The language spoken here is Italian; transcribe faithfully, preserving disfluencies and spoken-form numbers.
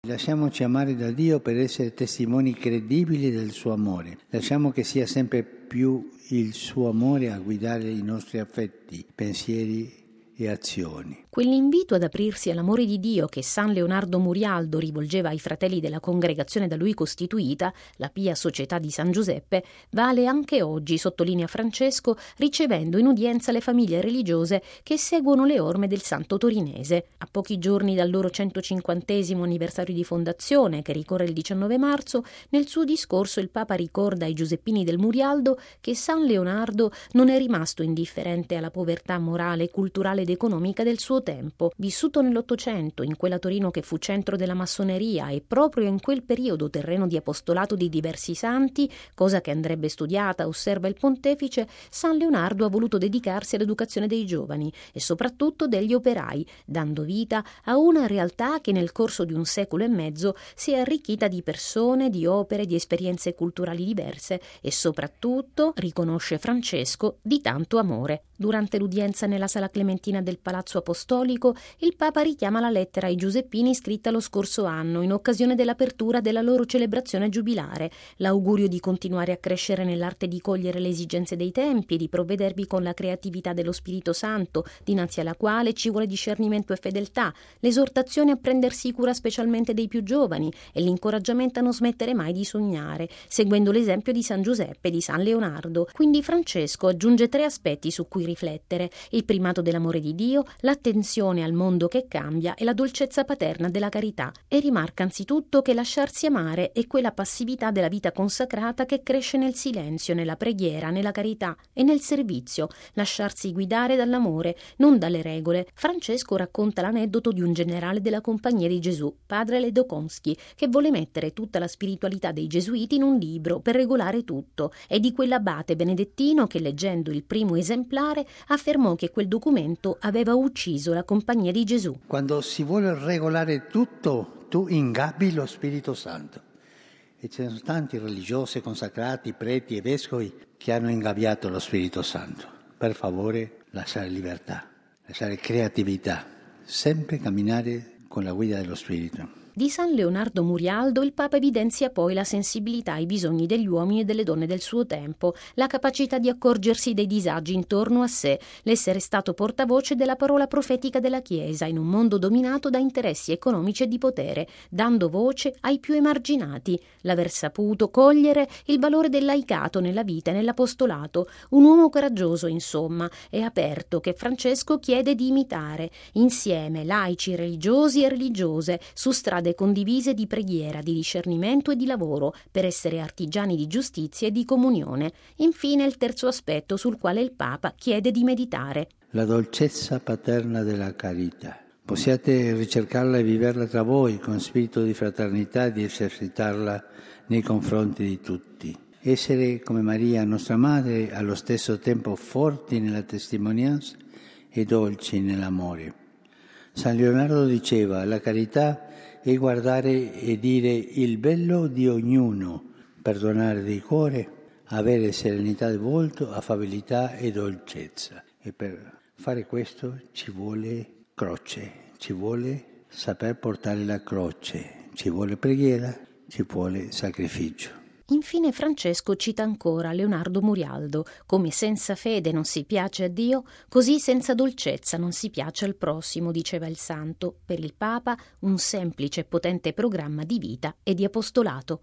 Lasciamoci amare da Dio per essere testimoni credibili del suo amore. Lasciamo che sia sempre più il suo amore a guidare i nostri affetti, pensieri e azioni. Quell'invito ad aprirsi all'amore di Dio che San Leonardo Murialdo rivolgeva ai fratelli della congregazione da lui costituita, la Pia Società di San Giuseppe, vale anche oggi, sottolinea Francesco, ricevendo in udienza le famiglie religiose che seguono le orme del santo torinese. A pochi giorni dal loro centocinquantesimo anniversario di fondazione, che ricorre il diciannove marzo, nel suo discorso il Papa ricorda ai giuseppini del Murialdo che San Leonardo non è rimasto indifferente alla povertà morale, culturale ed economica del suo tempo. Vissuto nell'Ottocento, in quella Torino che fu centro della massoneria e proprio in quel periodo terreno di apostolato di diversi santi, cosa che andrebbe studiata, osserva il pontefice, San Leonardo ha voluto dedicarsi all'educazione dei giovani e soprattutto degli operai, dando vita a una realtà che nel corso di un secolo e mezzo si è arricchita di persone, di opere, di esperienze culturali diverse e soprattutto, riconosce Francesco, di tanto amore. Durante l'udienza nella Sala Clementina del Palazzo Apostolico, il Papa richiama la lettera ai Giuseppini scritta lo scorso anno in occasione dell'apertura della loro celebrazione giubilare, l'augurio di continuare a crescere nell'arte di cogliere le esigenze dei tempi e di provvedervi con la creatività dello Spirito Santo, dinanzi alla quale ci vuole discernimento e fedeltà, l'esortazione a prendersi cura specialmente dei più giovani e l'incoraggiamento a non smettere mai di sognare, seguendo l'esempio di San Giuseppe e di San Leonardo. Quindi Francesco aggiunge tre aspetti su cui riflettere: il primato dell'amore di Dio, l'attenzione al mondo che cambia e la dolcezza paterna della carità, e rimarca anzitutto che lasciarsi amare è quella passività della vita consacrata che cresce nel silenzio, nella preghiera, nella carità e nel servizio, lasciarsi guidare dall'amore, non dalle regole. Francesco racconta l'aneddoto di un generale della Compagnia di Gesù, padre Ledokonski, che vuole mettere tutta la spiritualità dei gesuiti in un libro per regolare tutto, e di quell'abate benedettino che, leggendo il primo esemplare, affermò che quel documento aveva ucciso la Compagnia di Gesù. Quando si vuole regolare tutto, tu ingabbi lo Spirito Santo. E ce ne sono tanti religiosi, consacrati, preti e vescovi che hanno ingabbiato lo Spirito Santo. Per favore, lasciare libertà, lasciare creatività, sempre camminare con la guida dello Spirito. Di San Leonardo Murialdo il Papa evidenzia poi la sensibilità ai bisogni degli uomini e delle donne del suo tempo, la capacità di accorgersi dei disagi intorno a sé, l'essere stato portavoce della parola profetica della Chiesa in un mondo dominato da interessi economici e di potere, dando voce ai più emarginati, l'aver saputo cogliere il valore del laicato nella vita e nell'apostolato, un uomo coraggioso insomma e aperto che Francesco chiede di imitare, insieme laici, religiosi e religiose, su strade condivise di preghiera, di discernimento e di lavoro, per essere artigiani di giustizia e di comunione. Infine il terzo aspetto sul quale il Papa chiede di meditare: la dolcezza paterna della carità. Possiate ricercarla e viverla tra voi con spirito di fraternità e di esercitarla nei confronti di tutti. Essere come Maria, nostra madre, allo stesso tempo forti nella testimonianza e dolci nell'amore. San Leonardo diceva: la carità è guardare e dire il bello di ognuno, perdonare di cuore, avere serenità di volto, affabilità e dolcezza. E per fare questo ci vuole croce, ci vuole saper portare la croce, ci vuole preghiera, ci vuole sacrificio. Infine Francesco cita ancora Leonardo Murialdo: come senza fede non si piace a Dio, così senza dolcezza non si piace al prossimo, diceva il santo. Per il Papa un semplice e potente programma di vita e di apostolato.